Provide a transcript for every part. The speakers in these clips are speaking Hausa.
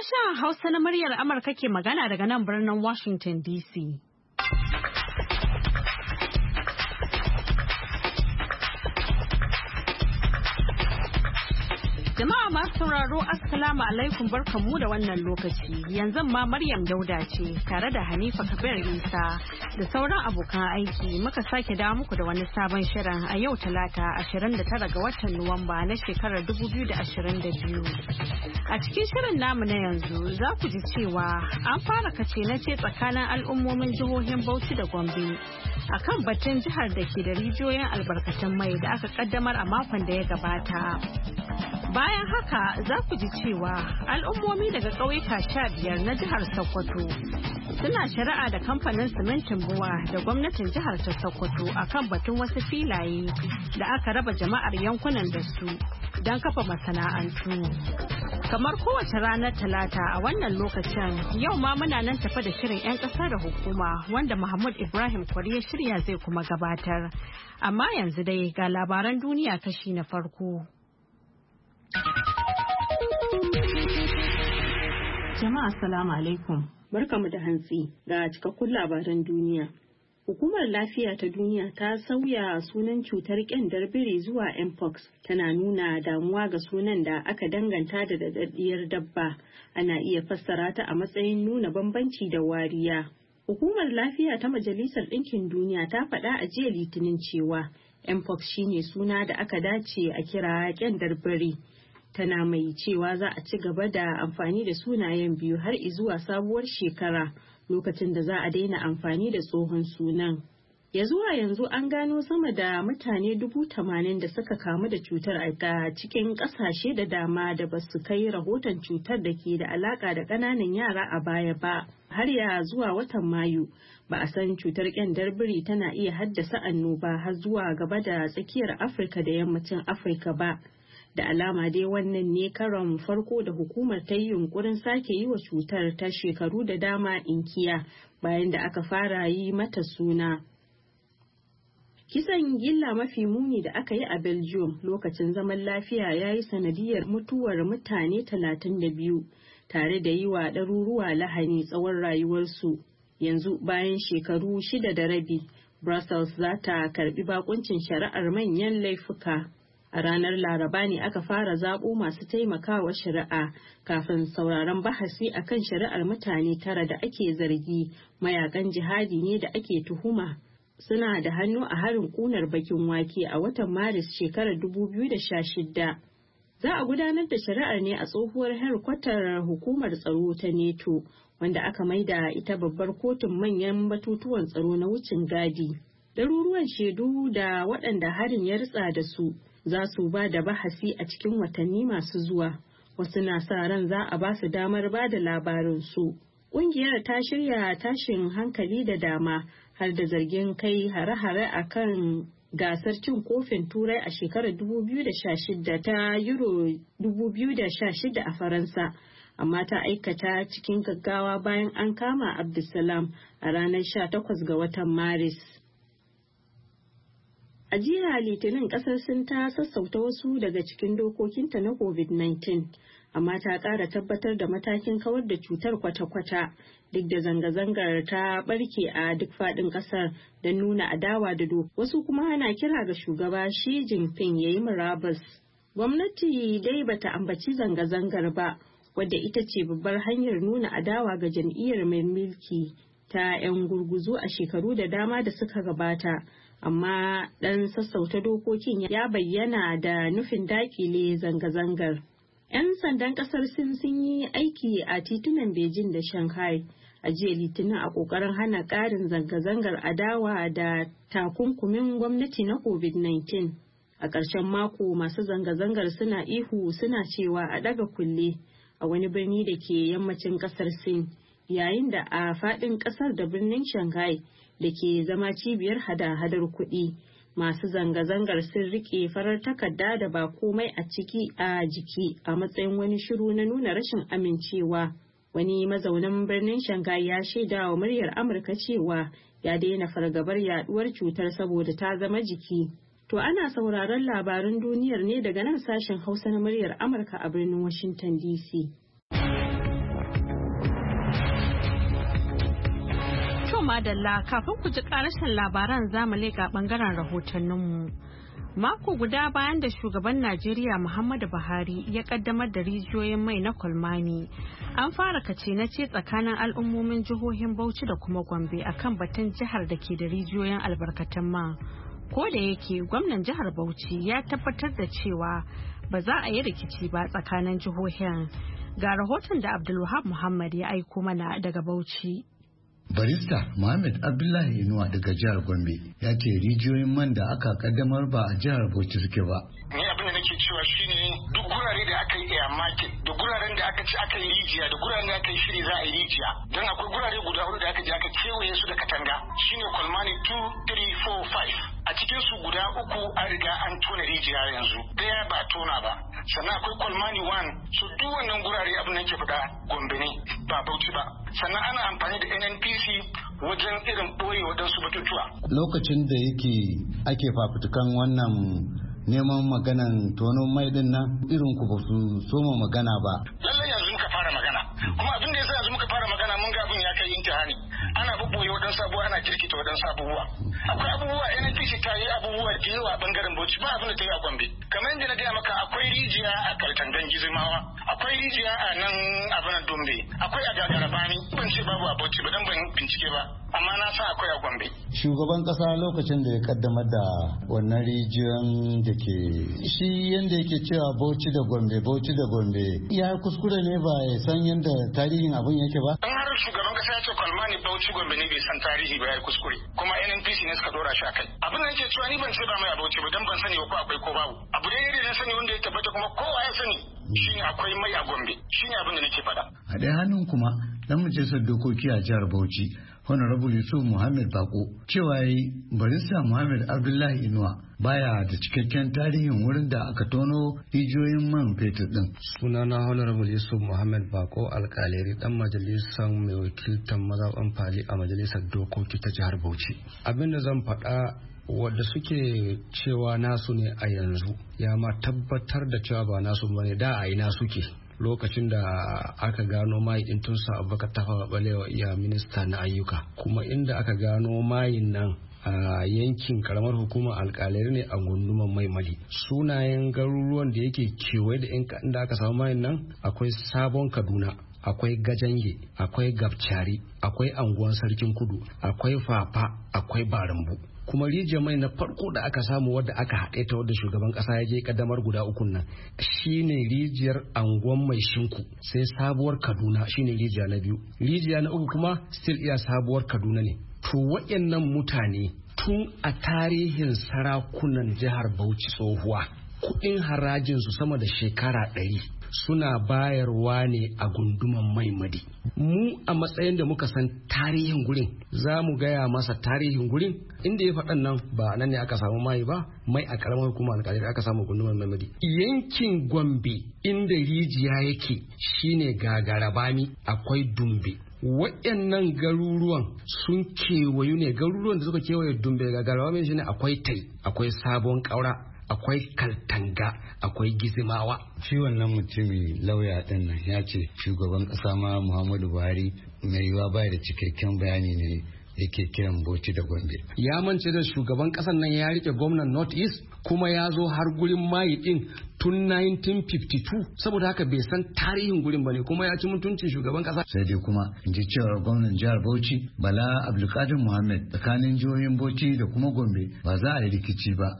Sashen Hausa na muryar Amurka ke magana daga nan birnin Washington DC. Jama'a masu sauraro Assalamu alaikum barkanmu da wannan lokaci. Yanzu ma Maryam Dauda ce tare da Hanifa Kabir Isa da sauran abokan aiki muka sake dawo muku da wani sabon shirin a yau Talata 29 ga watan Nuwamba na shekarar 2022. A cikin shirin namu na yanzu za ku ji cewa an fara kace na ce tsakanin al'ummomin jihohin Bauchi da Gombe akan batun jihar da ke da rijiyoyin albarkatun mai da aka kaddamar a makon da ya gabata. Bayan haka za ku ji cewa al'ummomi daga ƙauyuka 15 na jihar Sokoto suna shari'a da kamfanin simintin buwa da gwamnatin jihar ta Sokoto akan batun wasu filaye da aka raba jama'ar yankunan da su don kafa masana'antu. Kamar kowace ranar Talata a wannan lokacin yau ma muna nan tafa da shirin 'yan ƙasa da hukuma wanda Mahmud Ibrahim Kwari ya shirya zai kuma gabatar. Amma yanzu dai ga labaran duniya kashi na farko. Jama'a assalamu alaikum. Barkamu da hantsi ga cikakkun labaran duniya. Hukumar Lafiya ta Duniya ta sauya sunan cutar ƙyandar biri zuwa mpox, tana nuna damuwa ga sunan da aka danganta da daɗaɗɗiyar dabba. Ana iya fassara ta a matsayin nuna bambanci da wariya. Hukumar Lafiya ta Majalisar Ɗinkin Duniya ta faɗa a jiya Litinin cewa mpox shine suna da aka dace a kira ƙyandar biri. Tana mai cewa za a ci gaba da amfani da sunayen biyu har izuwa sabuwar shekara, lokacin da za a daina amfani da tsohon sunan. Ya zuwa yanzu an gano sama da mutane 80,000 da suka kamu da cutar a cikin ƙasashe da dama da ba su kai rahoton cutar da ke da alaƙa da ƙananan yara a baya ba. Har ya zuwa watan Mayu ba a san cutar ƙyandar biri tana iya haddasa annoba har zuwa gaba da tsakiyar Afirka da yammacin Afirka ba. Da alama dai wannan ne karon farko da hukumar ta yi yunkurin sake yi wa cutar ta shekaru da dama inkiya bayan da aka fara yi mata suna. Kisan gilla mafi muni da aka yi a Belgium lokacin zaman lafiya ya yi sanadiyar mutuwar mutane 32 tare da yi wa ɗaruruwa lahani tsawon rayuwarsu. Yanzu bayan shekaru 6 da rabi, Brussels za ta karbi bakuncin shari'ar manyan laifuka. A ranar Laraba ne aka fara zaɓo masu taimakawa shari'a kafin sauraron bahasi akan shari'ar mutane 9 da ake zargi mayakan jihadi ne da ake tuhuma suna da hannu a harin ƙunar bakin wake a watan Maris shekarar 2016. Za a gudanar da shari'ar ne a tsohuwar herkwatar hukumar tsaro ta NATO, wanda aka maida ita babbar kotun manyan batutuwan tsaro na wucin gadi. Ɗaruruwan shaidu da waɗanda harin ya ritsa da su za su ba da bahasi a cikin watanni masu zuwa. Wasu na sa ran za a ba su damar ba da labarinsu. Ƙungiyar ta shirya tashin hankali da dama har da zargin kai hare-hare a kan gasar cin kofin turai a shekarar 2016 ta Euro 2016 a Faransa. Amma ta aikata cikin gaggawa bayan an kama Abdulsalam a ranar 18 ga watan Maris. A jiya Litinin kasar Sin ta sassauta wasu daga cikin dokokinta na COVID-19, amma ta ƙara tabbatar da matakin kawar da cutar kwata-kwata duk da zanga-zangar ta barke a duk faɗin ƙasar don nuna adawa da doka. Wasu kuma ana kira ga shugaba Xi Jinping ya yi murabus. Gwamnati dai bata ambaci zanga-zangar ba, wadda ita ce babbar hanyar nuna adawa ga jam'iyyar mai mulki ta 'yan gurguzu a shekaru da dama da suka gabata. Amma ɗan sassauta dokokin ya bayyana da nufin dakile zanga-zangar. 'Yan sandan ƙasar Sin sun yi aiki a titunan Beijing da Shanghai a jiya Litinin a ƙoƙarin hana ƙarin zanga-zangar adawa da takunkumin gwamnati na COVID-19. A ƙarshen mako masu zanga-zangar suna ihu suna cewa a ɗaga kulle a wani birni da ke yammacin ƙasar Sin, yayin da a faɗin ƙasar da birnin Shanghai da ke zama cibiyar hada-hadar kuɗi. Masu zanga-zangar sun rike farar takarda da ba komai a ciki a jiki a matsayin wani shiru na nuna rashin amincewa. Wani mazaunin birnin Shanghai ya shaida wa muryar Amurka cewa ya daina fargabar yaduwar cutar saboda ta zama jiki. To ana sauraron labaran duniyar ne daga nan sashen Hausa na muryar Amurka a birnin Washington DC. madalla kafin ku ji karashin labaran zamu leka bangaren rahotanninmu. Mako guda bayan da shugaban Najeriya Muhammadu Buhari ya kaddamar da rijiyoyin mai na Kolmani, an fara kace na ce tsakanin al'ummomin jihohin Bauchi da kuma Gombe akan batun jihar da ke da rijiyoyin albarkatun man. Ko da yake gwamnan jihar Bauchi ya tabbatar da cewa ba za a yi rikici ba tsakanin jihohin. Ga rahoton da Abdulwahab Muhammad ya aiko mana daga Bauchi. Barista Muhammad Abdullahi Inuwa daga jihar Gombe ya ce rijiyoyin man da aka kaddamar ba a jihar Bauchi suke ba. Ni abin da nake cewa shine duk gurare da aka yi air market da guraren da aka ci aka yi rijiya da guraren da aka yi shiri za a yi rijiya don akwai gurare guda hudu da aka je aka kewaye su da katanga shine Kolmani 2, 3, 4, 5 a cikin su guda uku an riga an tona rijiya yanzu daya ba tona ba sannan akwai Kolmani 1 so duk wannan gurare abin da nake faɗa Gombe ne ba Bauchi ba sannan ana amfani da NNPC wajen irin ɓoye waɗansu batutuwa. Lokacin da ake fafutukan wannan neman maganan tono mai din nan irin ku ba su soma magana ba. Lallai yanzu muka fara magana kuma abin da yasa yanzu muka fara magana mun ga abin ya kai intihani ana bubboye waɗansu abubuwa ana jirkita waɗansu abubuwa. Akwai abubuwa NNPC ta yi abubuwa da yawa a bangaren Bauchi ba abin da ta yi a Gombe. Kamar yadda na gaya maka akwai rijiya a Kaltangan Gizimawa akwai rijiya a nan Abanan Dombe akwai a Gagarabani ban ce babu a Bauchi ba dan ban bincike ba amma na san akwai a Gombe. Shugaban kasa lokacin da ya kaddamar da wannan rijiyoyin da ke shi yanda yake cewa Bauchi da Gombe ya kuskure ne ba ya san yanda tarihin abin yake ba. An har shugaban kasa ya ce Kolmani Bauchi Gombe ne bai san tarihi ba ya kuskure kuma NNPC ne suka dora shi akai. Abin da yake cewa ni ban ce ba mai a Bauchi ba dan ban sani ba ko akwai ko babu. Abu da yake na sani wanda ya tabbata kuma kowa ya sani shine akwai mai a Gombe shine abin da nake faɗa. A ɗaya hannun kuma dan majalisar dokoki a jihar Bauchi Honorable Yusuf Muhammad Bako cewa yayi barista Muhammad Abdullahi Inuwa baya da cikakken tarihin wurin da aka tono rijiyoyin man fetur din. Sunana Honorable Yusuf Muhammad Bako alkaleri dan majalisar mai wakiltar mazaɓan fali a majalisar dokoki ta jihar Bauchi. Abin da zan faɗa wadda suke cewa nasu ne a yanzu ya ma tabbatar da cewa ba nasu bane da a ina suke. Lokacin da aka gano mai din tun sa Abubakar Tafawa Balewa iya minista na ayyuka kuma inda aka gano mayin nan a yankin karamar hukumar alkalari ne a gunduman Maimali. Sunayen garuruwan da yake kewaye da inda aka samu mayin nan akwai Sabon Kaduna, akwai Gajange, akwai Gabcari, akwai Anguwan Sarkin Kudu, akwai Fafa, akwai Barambu. Kuma rijiyar mai na farko da aka samu wadda aka haɗe ta wadda shugaban ƙasa ya je kaddamar guda ukun nan shine rijiyar Anguwan Mai Shinku, sai Sabuwar Kaduna shine rijiya na biyu, rijiya na uku kuma still iya Sabuwar Kaduna ne. To waɗannan mutane tun a tarihin sarakunan jihar Bauchi tsohuwa kuɗin harajinsu sama da shekara 100 suna bayarwa ne a gunduman Maimadi. Mu a matsayin da muka san tarihin gurin za mu gaya masa tarihin gurin inda ya faɗan nan ba nan ne aka samu mai ba, mai a karamar hukumar alƙalai aka samu gunduman Maimadi. Yankin Gombe inda rijiya yake shine Gagarabani, akwai Dumbe. Waɗannan garuruwan sun kewayu ne, garuruwan da suka kewaye Dumbe Gagarabani shine akwai Tai, akwai Sabon Kaura, akwai Kaltanga, akwai Gizimawa. Shi wannan mutumi lauya din nan ya ce shugaban kasa ma Muhammadu Buhari mai yiwa baya da cikakken bayani ne yake kiran Bauchi da Gombe. Ya mance da shugaban kasan nan ya rike gwamnan North East kuma ya zo har gurin mayi din tun 1952 saboda haka bai san tarihin gurin bane kuma ya ci mutuncin shugaban kasa. Sai dai kuma in ji cewar gwamnan jihar Bauchi Bala Abdulkadir Muhammad tsakanin jihohin Bauchi da kuma Gombe ba za a yi rikici ba.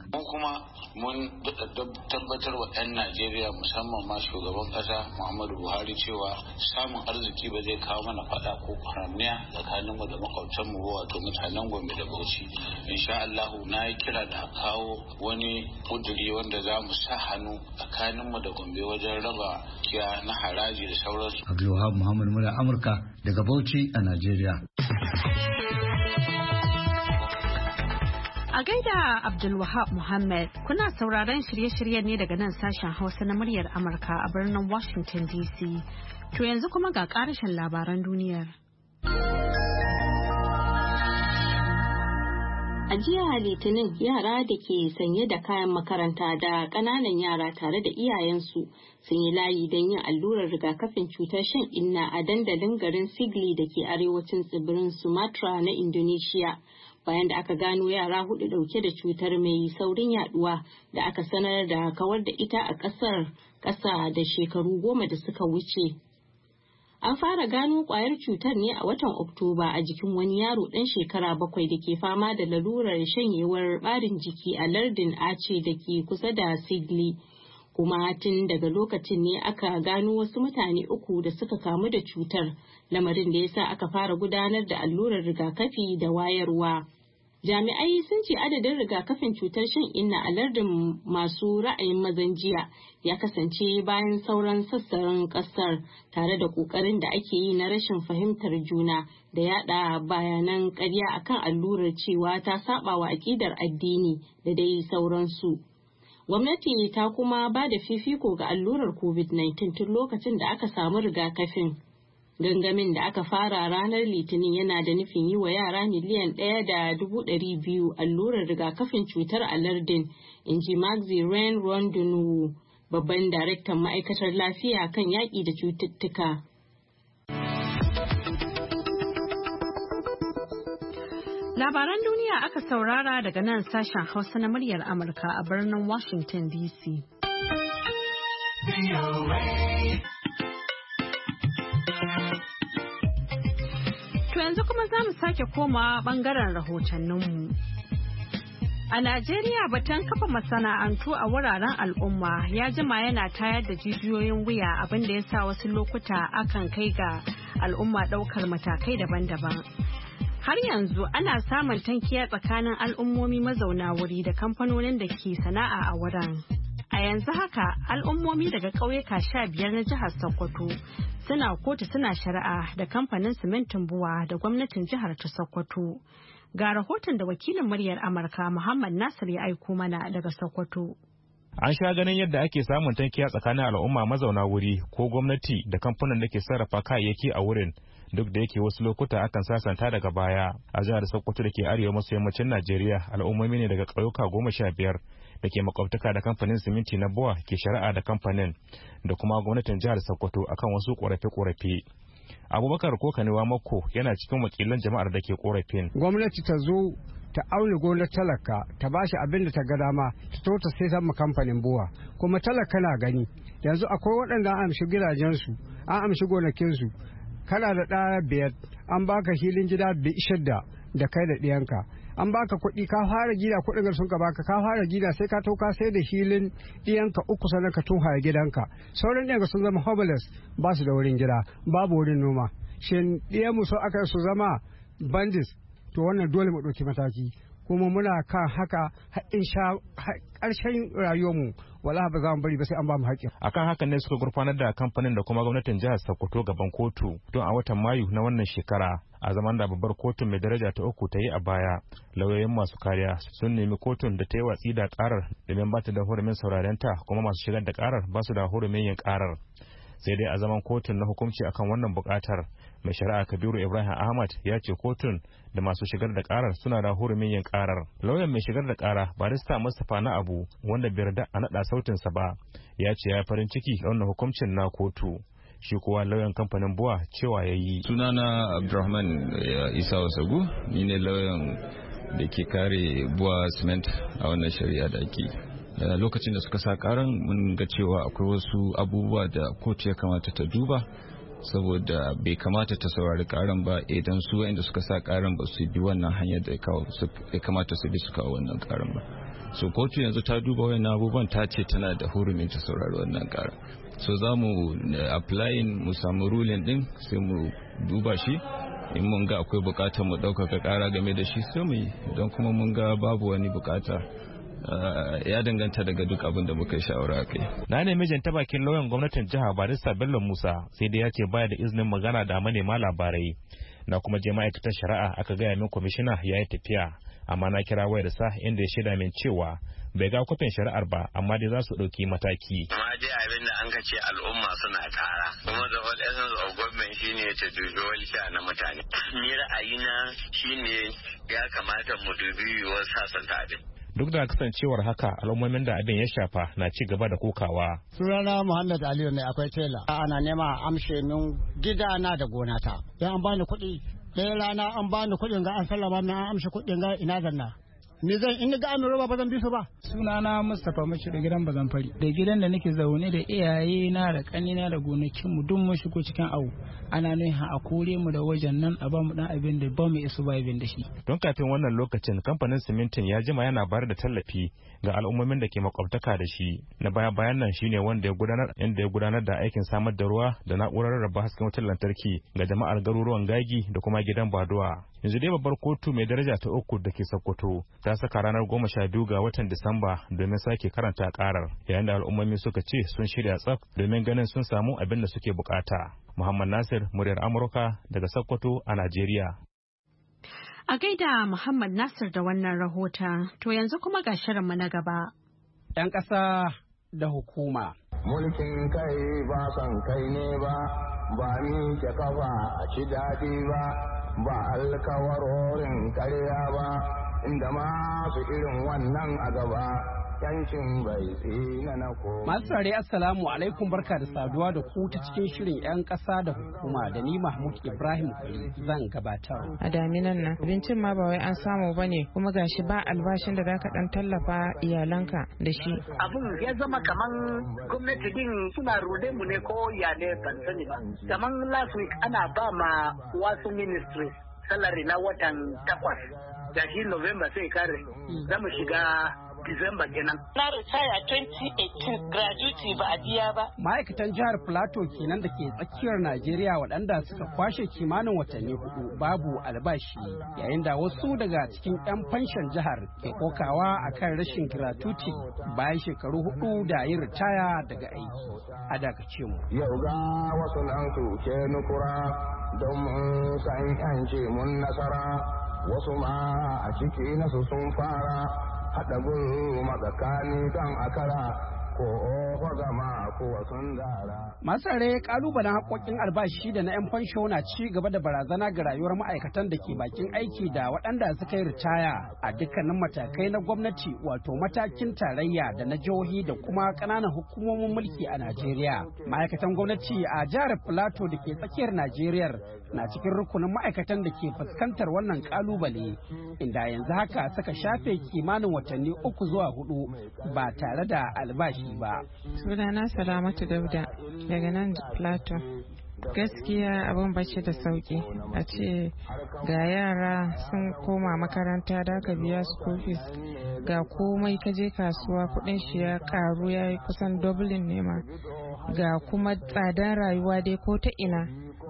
Mun tabbatar wa 'yan Najeriya musamman ma shugaban kasa Muhammadu Buhari cewa samun arziki ba zai kawo mana fada ko haramiya tsakaninmu da makwabtanmu ba wato mutanen Gombe da Bauchi. Insha Allah na yi kira da kawo wani kuduri wanda za mu sa hannu tsakaninmu da Gombe wajen raba kiya na haraji da sauransu. Abdulwahab Muhammad Mura Amurka daga Bauchi a Najeriya. A gaida Abdulwahab Muhammad, kuna sauraron shirye-shiryen ne daga nan sashen Hausa na muryar Amurka a birnin Washington DC. To yanzu kuma ga ƙarashin labaran duniyar. A jiya Litinin yara da ke sanye da kayan makaranta da ƙananan yara tare da iyayensu sun yi layi don yin allurar rigakafin cutar shan inna a dandalin garin Sigli da ke arewacin tsibirin Sumatra na Indonesia. Bayan da aka gano yara 4 dauke da cutar mai saurin yaduwa da aka sanar da kawar da ita a ƙasar ƙasa da shekaru 10 da suka wuce. An fara gano kwayar cutar ne a watan Oktoba a jikin wani yaro ɗan shekara 7 da ke fama da lalurar shanyewar ɓarin jiki a lardin Aceh da ke kusa da Sigli. Kuma tun daga lokacin ne aka gano wasu mutane 3 da suka kamu da cutar, lamarin da ya sa aka fara gudanar da allurar rigakafi da wayarwa. Jami'ai sun ce adadin rigakafin cutar shan inna a lardin masu ra'ayin mazan jiya ya kasance bayan sauran sassan kasar, tare da kokarin da ake yi na rashin fahimtar juna da yada bayanan ƙarya akan allurar cewa ta saba wa aƙidar addini da dai sauransu. Gwamnati ta kuma ba da fifiko ga allurar COVID-19 tun lokacin da aka samu rigakafin. Gangamin da aka fara ranar Litinin yana da nufin yi wa yara miliyan 1.200 allurar rigakafin cutar a lardin, in ji Maxi Ren Rondonu, babban daraktan ma'aikatar lafiya kan yaƙi da cututtuka. Labaran duniya aka saurara daga nan sashen Hausa na muryar Amurka a birnin Washington DC. Yanzu kuma za mu sake komawa bangaren rahotanninmu. A Najeriya batun kafa masana'antu a wuraren al'umma ya jima yana tayar da jijiyoyin wuya, abin da ya sa wasu lokuta akan kai ga al'umma ɗaukar matakai daban-daban. Har yanzu ana samun tankiya tsakanin al'ummomi mazauna wuri da kamfanonin da ke sana'a a wurin. A yanzu haka al'ummomi daga ƙauyuka 15 na jihar Sokoto suna kotu suna shari'a da kamfanin simintin buwa da gwamnatin jihar ta Sokoto. Ga rahoton da wakilin muryar Amurka Muhammad Nasir ya aiko mana daga Sokoto. An sha ganin yadda ake samun tankiya tsakanin al'umma mazauna wuri ko gwamnati da kamfanin da ke sarrafa kayayyaki a wurin, duk da yake wasu lokuta akan sasanta daga baya. A jihar Sokoto da ke arewa maso yammacin Najeriya, al'ummomi ne daga ƙauyuka 15 da ke makwabtaka da kamfanin siminti na buwa ke shari'a da kamfanin da kuma gwamnatin jihar Sokoto akan wasu ƙorafe-ƙorafe. Abubakar Kokanewa Makko yana cikin wakilan jama'ar da ke ƙorafin. Gwamnati ta zo ta auna gonar talaka ta bashi abin da ta ga dama ta to ta sai sama kamfanin buwa, kuma talaka na gani yanzu akwai waɗanda an amshi gidajensu an amshi gonakinsu, kana da ɗaya 5 an baka hilin gida 6 da kai da ɗiyanka, an baka kuɗi ka fara gida, kuɗin gar sun ka baka ka fara gida sai ka tauka sai da hilin ɗiyanka 3 sannan ka tunhaya gidanka, sauran ɗiyanka sun zama homeless, ba su da wurin gida babu wurin noma. Shin ɗiyanmu so aka su zama bandits? To wannan dole mu ɗauki mataki, kuma muna kan haka in sha ƙarshen rayuwarmu wala ba za mu bari ba sai an ba mu haƙƙi. Akan haka ne suka gurfanar da kamfanin da kuma gwamnatin jihar Sokoto gaban kotu don a watan Mayu na wannan shekara. A zaman da babbar kotun mai daraja ta 3 ta yi a baya, lauyoyin masu kariya sun nemi kotun da ta yi watsi da karar domin ba ta da hurumin sauraren ta, kuma masu shigar da karar ba su da hurumin yin karar. Sai dai a zaman kotun na hukunci akan wannan bukatar, mai shari'a Kabiru Ibrahim Ahmad ya ce kotun da masu shigar da karar suna da hurumin yin karar. Lauyan mai shigar da kara barista Mustapha na Abu, wanda bai yarda a naɗa sautinsa ba, ya ce ya farin ciki da wannan hukuncin na kotu. Shi kuwa lauyan kamfanin buwa cewa ya yi. Sunana Abdulrahman Isa Wasagu, ni ne lauyan da ke kare buwa cement a wannan shari'a da ake. Lokacin da suka sa karan mun ga cewa akwai wasu abubuwa da kotu ya kamata ta duba, saboda bai kamata ta saurari karan ba idan su wanda suka sa karan ba su bi wannan hanyar da ya kamata su bi su kawo wannan karan ba. So kotu yanzu ta duba wannan abubuwan, ta ce tana da hurumin ta saurari wannan karan. So za mu applying mu samu ruling din sai mu duba shi, in mun ga akwai bukatar mu ɗaukaka kara game da shi sai mu yi, don kuma mun ga babu wani bukata. Ya danganta daga duk abin da muka yi shawara a kai. Na nemi jin ta bakin lauyan gwamnatin jiha Barista Bello Musa, sai dai ya ce baya da izinin magana da manema labarai. Na kuma je ma'aikatar shari'a aka gaya min kwamishina ya yi tafiya, amma na kira wayarsa inda ya shaida min cewa bai ga kwafin shari'ar ba, amma dai za su ɗauki mataki. Amma dai abin da an ka ce al'umma suna kara, kuma the whole essence of government shine ta dubi walsha na mutane. Ni ra'ayina shine ya kamata mu dubi yiwuwar sasanta abin. Duk da kasancewar haka al'ummomin da abin ya shafa na ci gaba da kokawa. Sunana Muhammad Aliyu ne akwai tela. Ana nema a amshe min gidana da gonata. Yan an bani kuɗi, ɗaya rana an bani kuɗin ga an sallama min an amshe kuɗin ga ina zanna. Ni zan in ga amin roba ba zan bi su ba. Sunana Mustapha Mashi da gidan bazan fari. Da gidan da nake zaune da iyaye na da kanina da gonakin mu duk mun shigo cikin awu. Ana nuna a kore mu da wajen nan a ba mu dan abin da ba mu isu ba abin da shi. Don kafin wannan lokacin kamfanin simintin ya jima yana bayar da tallafi ga al'ummomin da ke makwabtaka da shi. Na bayan nan shine wanda ya gudanar da aikin samar da ruwa da na'urar rarraba hasken wutar lantarki ga jama'ar garuruwan Gagi da kuma gidan Baduwa. Yanzu dai babbar kotu mai daraja ta 3 da ke Sokoto ta saka ranar 12 ga watan Disamba domin sake karanta karar, yayin da al'ummomi suka ce sun shirya tsaf domin ganin sun samu abin da suke bukata. Muhammad Nasir, muryar Amurka daga Sokoto a Najeriya. A gaida Muhammad Nasir da wannan rahoton, to yanzu kuma ga shirinmu na gaba. 'Yan ƙasa da hukuma. Mulkin kai ba son kai ne ba, ba ni ke kafa a ci daɗi ba, ba alkawarorin karya ba, inda masu irin wannan a gaba. Yancin bai tsina na ko. Masu tsare assalamu alaikum, barka da saduwa da ku ta cikin shirin 'yan ƙasa da hukuma da ni Mahmud Ibrahim Kwari zan gabatar. A daminan nan abincin ma ba wai an samu ba ne, kuma gashi ba albashin da zaka dan tallafa iyalanka da shi. Abun ya zama kaman gwamnati din suna rude mu ne ko ya ne ban sani ba. Kaman last week ana ba ma wasu ministries salary na watan 8 da shi November sai kare za mu shiga December kenan. Na ritaya 2018 gratuity ba a biya ba. Ma'aikatan jihar Plateau kenan da ke tsakiyar Najeriya waɗanda suka kwashe kimanin watanni 4 babu albashi, yayin da wasu daga cikin 'yan fanshan jihar ke kokawa akan rashin gratuity bayan shekaru 4 da yin ritaya daga aiki. A dakace mu. Yau ga wasu nan su ke nukura don mun san 'yanci mun nasara, wasu ma a ciki nasu sun fara. Haɗa gulu matsakani kan akara ko gama ko sun dara. Masare kalubalen haƙoƙin albashi da na 'yan fansho na ci gaba da barazana ga rayuwar ma'aikatan da ke bakin aiki da waɗanda suka yi ritaya a dukkanin matakai na gwamnati, wato matakin tarayya da na jihohi da kuma ƙananan hukumomin mulki a Najeriya. Ma'aikatan gwamnati a jihar Plateau da ke tsakiyar Najeriya na cikin rukunin ma'aikatan da ke fuskantar wannan kalubale, inda yanzu haka suka shafe kimanin watanni 3 zuwa 4 ba tare da albashi ba. Sunana Salamatu Dauda daga nan Plateau. Gaskiya abin bashi da sauki a ce ga yara sun koma makaranta da ka biya school fees, ga komai ka je kasuwa kudin shi ya karu ya yi kusan doubling nema, ga kuma tsadar rayuwa dai ko ta ina.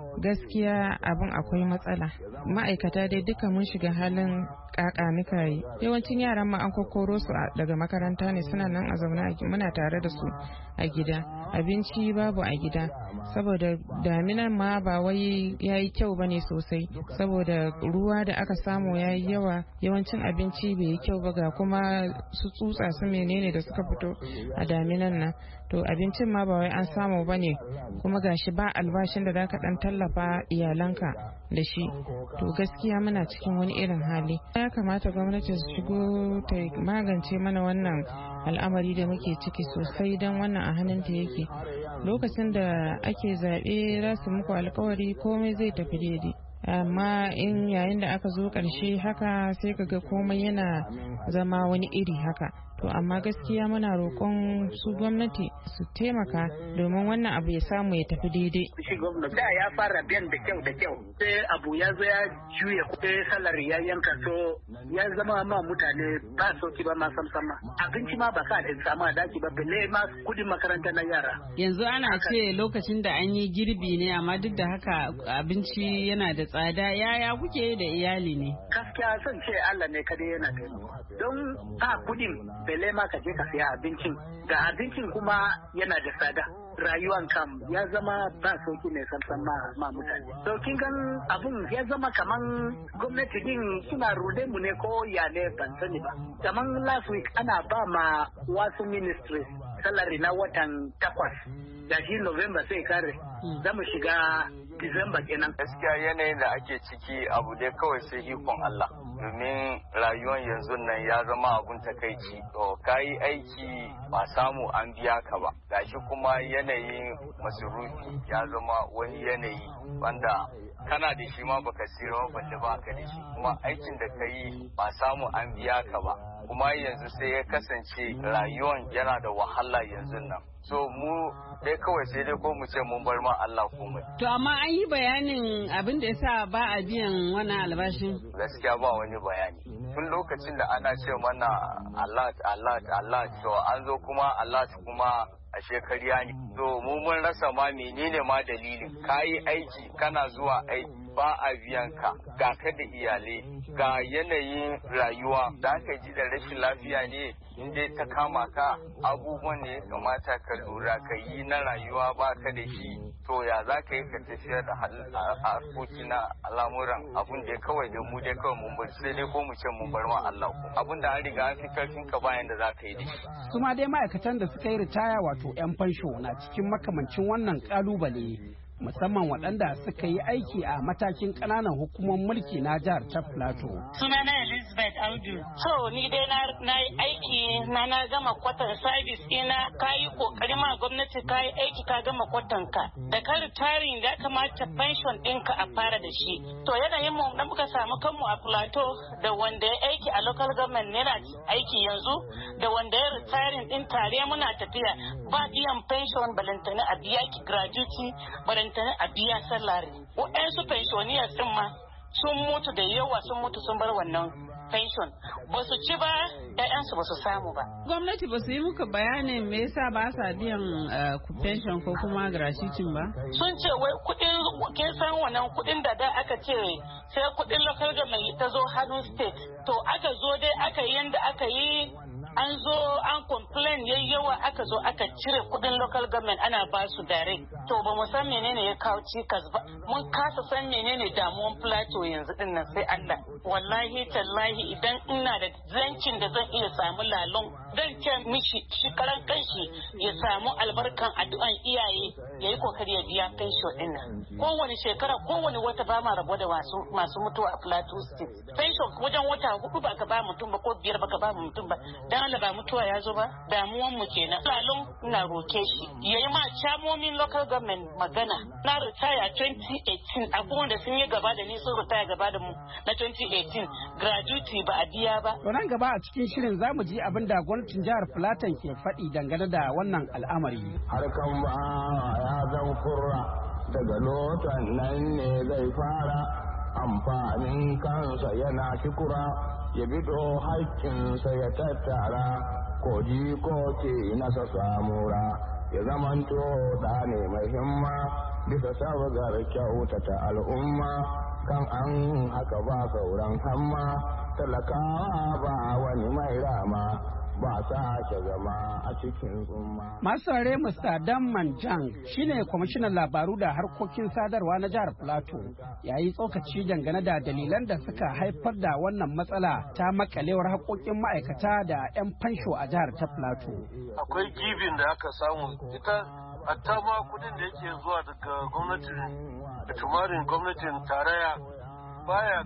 Gaskiya abin akwai matsala. Ma'aikata dai duka mun shiga halin kakanika yi. Yawancin yaran ma an kokoro su daga makaranta ne, suna nan a zaune muna tare da su a gida. Abinci babu a gida saboda daminan ma ba wai yayi kyau bane sosai, saboda ruwa da aka samu yayi yawa, yawancin abinci bai yi kyau ba, ga kuma su tsutsa su menene da suka fito a daminan nan. To abincin ma ba wai an samu bane, kuma gashi ba albashin da zaka dan tallafa iyalanka da shi. To gaskiya muna cikin wani irin hali. Ya kamata gwamnati su shigo ta magance mana wannan al'amari da muke ciki sosai, don wannan a hannunta yake. Lokacin da ake zaɓe za su muku alkawari komai zai tafi daidai, amma in yayin da aka zo ƙarshe haka sai kaga komai yana zama wani iri haka. To amma gaskiya muna roƙon su gwamnati su taimaka domin wannan abu ya samu ya tafi daidai. Shi gwamnati da ya fara biyan da kyau sai abu ya zo ya juya sai salari ya yanka, so ya zama ma mutane ba sauki ba ma samsama. Abinci ma ba ka da samu a daki ba, balle ma kudin makaranta na yara. Yanzu ana ce lokacin da an yi girbi ne, amma duk da haka abinci yana da tsada. Yaya kuke da iyali ne? Gaskiya son ce Allah ne kadai yana taimako. Don ba kudin bele ma ka je ka siya abincin, da abincin kuma yana da tsada. Rayuwan kam ya zama ba sauki ne samsan ma mutane. So kin gan abun ya zama kaman gwamnati din suna rude mu ne ko ya ne ban sani ba. Kaman last week ana ba ma wasu ministries salary na watan 8 da shi November sai kare za mu shiga Disamba kenan. Gaskiya yanayin da ake ciki abu dai kawai sai ikon Allah. Domin rayuwar yanzu nan ya zama abun takaici. To kayi aiki ba samu an biya ka ba. Gashi kuma yanayin masarufi ya zama wani yanayi wanda kana da shi ma baka sira balle ba ka da shi. Kuma aikin da ka yi ba samu an biya ka ba. Kuma yanzu sai ya kasance rayuwan yana da wahala yanzu nan. So mu dai kawai sai dai ko mu ce mun bar ma Allah komai. To amma an yi bayanin abin da yasa ba a biyan wannan albashin? Gaskiya ba wani bayani. Tun lokacin da ana ce mana Allah to an zo kuma Allah kuma a shekariya ne. To mu mun rasa ma menene ma dalilin. Kayi aiki kana zuwa aiki ba a biyan ka ga ka da iyalai ga yanayin rayuwa da aka ji da rashin lafiya ne inda ta kama ka abubuwan ne ya kamata ka lura ka yi na rayuwa ba ka da shi to ya za ka yi ka tafiyar da harkoki na al'amuran abun da kawai da mu dai kawai mun bar sai dai ko mu ce mun bar ma Allah ko abun da an riga an fi karfin ka bayan da za ka yi da shi. Su ma dai ma'aikatan da suka yi ritaya wato 'yan fansho na cikin makamancin wannan kalubale. Musamman waɗanda suka yi aiki a matakin ƙananan hukumar mulki na jihar ta Plateau. Sunana Elizabeth Audu. So ni dai na yi aiki na gama kwatan service ina ka yi kokari ma gwamnati ka yi aiki ka gama kwatan ka. Da ka retiring ya kamata pension ɗinka a fara da shi. To yanayin mu da muka samu kanmu a Plateau da wanda ya aiki a local government yana aiki yanzu da wanda ya retiring ɗin tare muna tafiya ba biyan pension balantana a biya ki gratuity balantana a biya salary. Waɗansu pensioners ɗin ma sun mutu da yawa sun bar wannan pension ba su ci ba ƴaƴansu ba su samu ba. Gwamnati ba su yi muka bayanin me yasa ba sa biyan pension ko kuma gratuity ba? Sun ce wai kuɗin kin san wannan kuɗin da aka ce sai kuɗin local government ta zo hannun state to aka zo dai aka yi yanda aka yi an zo an complain yayi yawa aka zo aka cire kudin local government ana ba su direct to ba mu san menene ya kawo cikas ba mun kasa san menene damuwan Plateau yanzu din nan sai Allah wallahi tallahi idan ina da zancin da zan iya samu lalon zan ce mishi shi karan kanshi ya samu albarkan addu'an iyaye yayi kokari ya biya pension din nan kowane shekara kowane wata ba ma rabo da masu mutuwa a Plateau state pension wajen wata 4 ba ka ba mutum ba ko 5 ba ka ba mutum ba Allah ba mutuwa ya zo ba damuwan mu kenan lalon na roke shi yayi ma chairmomin local government magana na retire 2018 akwai wanda sun yi gaba da ni sun retire gaba da mu na 2018 gratuity ba a biya ba to nan gaba a cikin shirin zamu ji abin da gwamnatin jihar Plateau ke faɗi dangane da wannan al'amari harkan ba ya zan kurra daga lotan nan ne zai fara amfanin kansa yana kikura ya bido haƙƙinsa ya tattara koji ko ke nasa samura ya zamanto da ne mai himma bisa sabgar kyautata al'umma kan an haka ba sauran hamma talakawa ba wani mai rama ba sake zama a cikin tsumma. Masu saurare Mr. Damman Jang shine kwamishinan labaru da harkokin sadarwa na jihar Plateau yayi tsokaci dangane da dalilan da suka haifar da wannan matsala ta makalewar haƙoƙin ma'aikata da 'yan fansho a jihar ta Plateau. Akwai gibin da aka samu ita hatta ma kudin da yake zuwa daga gwamnatin da tumarin gwamnatin tarayya baya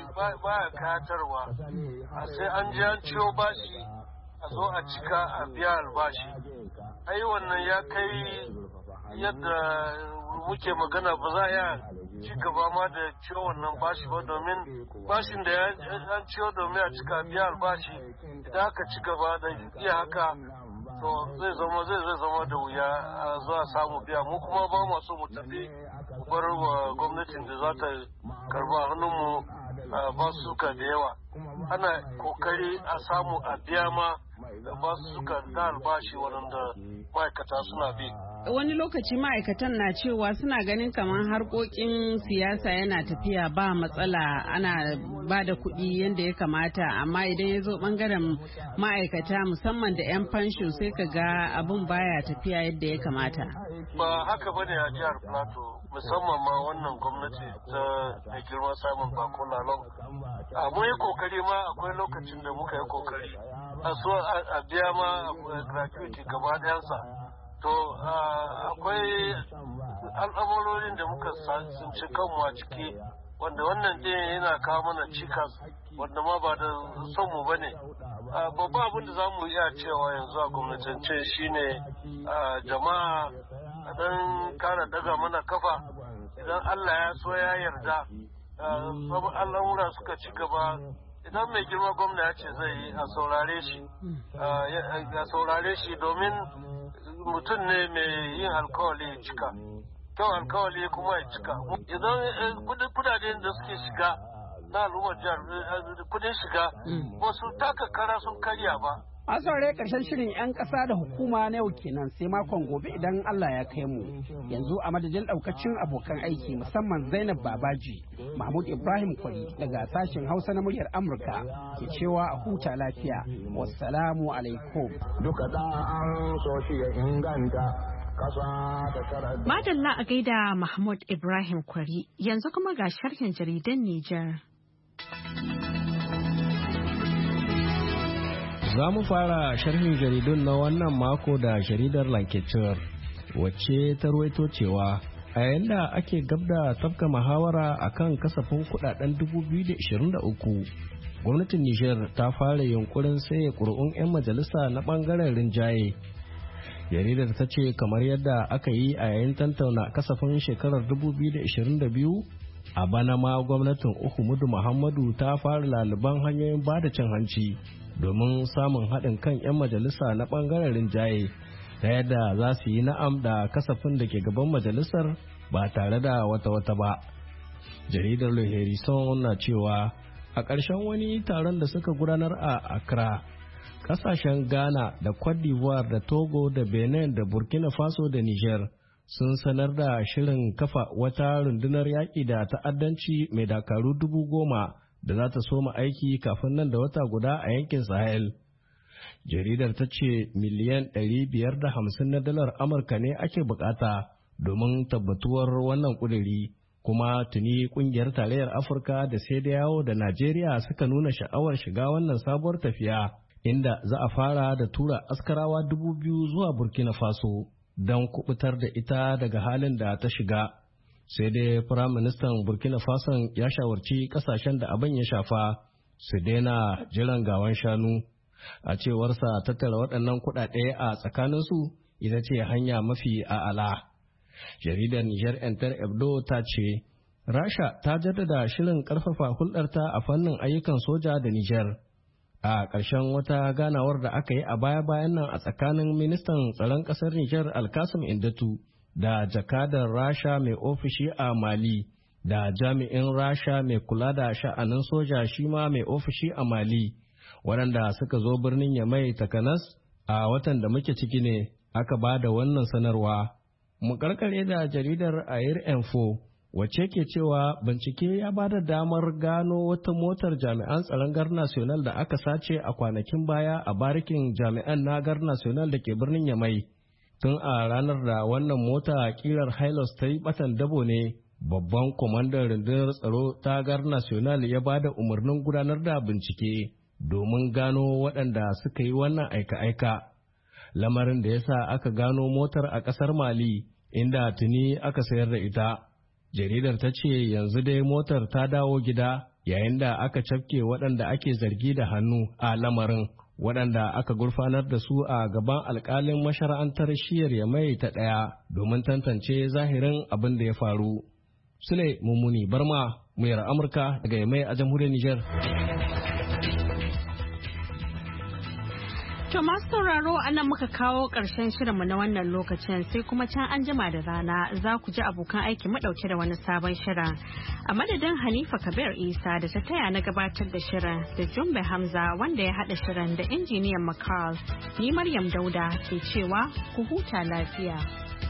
kayatarwa sai an ji an ciwo bashi a zo a cika a biya albashi ai wannan ya kai yadda muke magana ba za a iya ci gaba ma da ciwo wannan bashi ba domin bashin da an ciwo domin a cika biya albashi idan aka ci gaba da iya haka to zai zama da wuya a zuwa samu biya mu kuma ba mu so mu tafi bar wa gwamnatin da za ta karba hannunmu ba su suka da yawa ana kokari a samu a biya ma ba su suka da albashi waɗanda ma'aikata suna bi. Wani lokaci ma'aikatan na cewa suna ganin kamar harkokin siyasa yana tafiya ba matsala ana ba da kuɗi yadda ya kamata amma idan ya zo ɓangaren ma'aikata musamman da 'yan fansho sai ka ga abin baya tafiya yadda ya kamata. Ba haka bane a jihar Plateau musamman ma wannan gwamnati ta mai girma Simon Bako Lalong. Mun yi kokari ma akwai lokacin da muka yi kokari a so a biya ma gratuity gaba ɗayansa. To akwai al'amurorin da muka tsinci kanmu a ciki, wanda wannan ɗin yana kawo mana cikas wanda ma ba da son mu bane. Babban abin da za mu iya cewa yanzu a gwamnatance shine jama'a a dan kara daga mana kafa, idan Allah ya so ya yarda al'amura suka ci gaba. Idan mai girma gwamna ya ce zai yi a saurare shi domin mutum ne mai yin alkawali ya cika, kyau alkawali kuma ya cika. Idan kudaden da suke shiga na al'ummar jihar, kudin shiga wasu taka kara sun karya ba. An saurare karshen shirin 'yan ƙasa da hukuma na yau kenan, sai makon gobe idan Allah ya kai mu. Yanzu a madadin ɗaukacin abokan aiki musamman Zainab Babaji, Mahmud Ibrahim Kwari daga sashen Hausa na muryar Amurka ke cewa a huta lafiya. Wassalamu alaikum. Duka da an so shi ya inganta kasa da tarar. Madalla a gaida Mahmud Ibrahim Kwari, yanzu kuma ga sharhin jaridan Nijar. Za mu fara sharhin jaridun na wannan mako da jaridar Lanketer, wacce ta ruwaito cewa a yayin da ake gabda tafka muhawara akan kasafin kudaden 2023, gwamnatin Nijar ta fara yunkurin saye ƙuri'un 'yan majalisa na ɓangaren rinjaye. Jaridar ta ce kamar yadda aka yi a yayin tantauna kasafin shekarar 2022, a bana ma gwamnatin Uhumudu Muhammadu ta fara laluban hanyoyin bada cin hanci domin samun haɗin kan 'yan majalisa na ɓangaren rinjaye ta yadda za su yi na'am da kasafin da ke gaban majalisar ba tare da wata ba. Jaridar Le Harrison na cewa a ƙarshen wani taron da suka gudanar a Accra, ƙasashen Ghana da Cote d'Ivoire da Togo da Benin da Burkina Faso da Niger sun sanar da shirin kafa wata rundunar yaƙi da ta'addanci mai dakaru 10,000 da za ta soma aiki kafin nan da wata guda a yankin Sahel. Jaridar ta ce miliyan 550 na dalar Amurka ne ake bukata domin tabbatuwar wannan kuduri, kuma tuni kungiyar tarayyar Afirka da sai da yawo da Najeriya suka nuna sha'awar shiga wannan sabuwar tafiya, inda za a fara da tura askarawa 2,000 zuwa Burkina Faso don kubutar da ita daga halin da ta shiga. Sai dai Firaministan Burkina Faso ya shawarci kasashen da abin ya shafa su daina jiran gawan shanu. A cewarsa tattara waɗannan kuɗaɗe a tsakaninsu ita ce hanya mafi a'ala. Jaridar Niger Enter Ebdo ta ce, Rasha ta jaddada shirin ƙarfafa hulɗarta a fannin ayyukan soja da Niger. A ƙarshen wata ganawar da aka yi a baya-bayan nan a tsakanin ministan tsaron ƙasar Niger Alkasim Indatu da jakadar Rasha mai ofishi a Mali da jami'in Rasha mai kula da sha'anin soja shi ma mai ofishi a Mali, waɗanda suka zo birnin Yamai takanas a watan da muke ciki ne aka ba da wannan sanarwa. Mu karkare da jaridar Air Info wacce ke cewa bincike ya ba da damar gano wata motar jami'an tsaron Gar National da aka sace a kwanakin baya a barikin jami'an na Gar National da ke birnin Yamai. Tun a ranar da wannan mota kirar Hilux ta yi batan dabo ne, babban kwamandan rundunar tsaro ta Gar National ya ba da umarnin gudanar da bincike domin gano waɗanda suka yi wannan aika-aika. Lamarin da ya sa aka gano motar a ƙasar Mali, inda tuni aka sayar da ita. Jaridar ta ce yanzu dai motar ta dawo gida yayin da aka cafke waɗanda ake zargi da hannu a lamarin, waɗanda aka gurfanar da su a gaban alƙalin mashara'antar shiyar Yamai ta ɗaya domin tantance zahirin abin da ya faru. Sule Mummuni Barma, muryar Amurka daga Yamai a jamhuriyar Nijar. To masu sauraro a nan muka kawo ƙarshen shirinmu na wannan lokacin, sai kuma can an jima da rana za ku ji abokan aiki madauke da wani sabon shirin. A madadin Hanifa Kabir Isa da ta taya na gabatar da shirin, da Jumbe Hamza wanda ya haɗa shirin, da injiniyan Makal, ni Maryam Dauda ke cewa ku huta lafiya.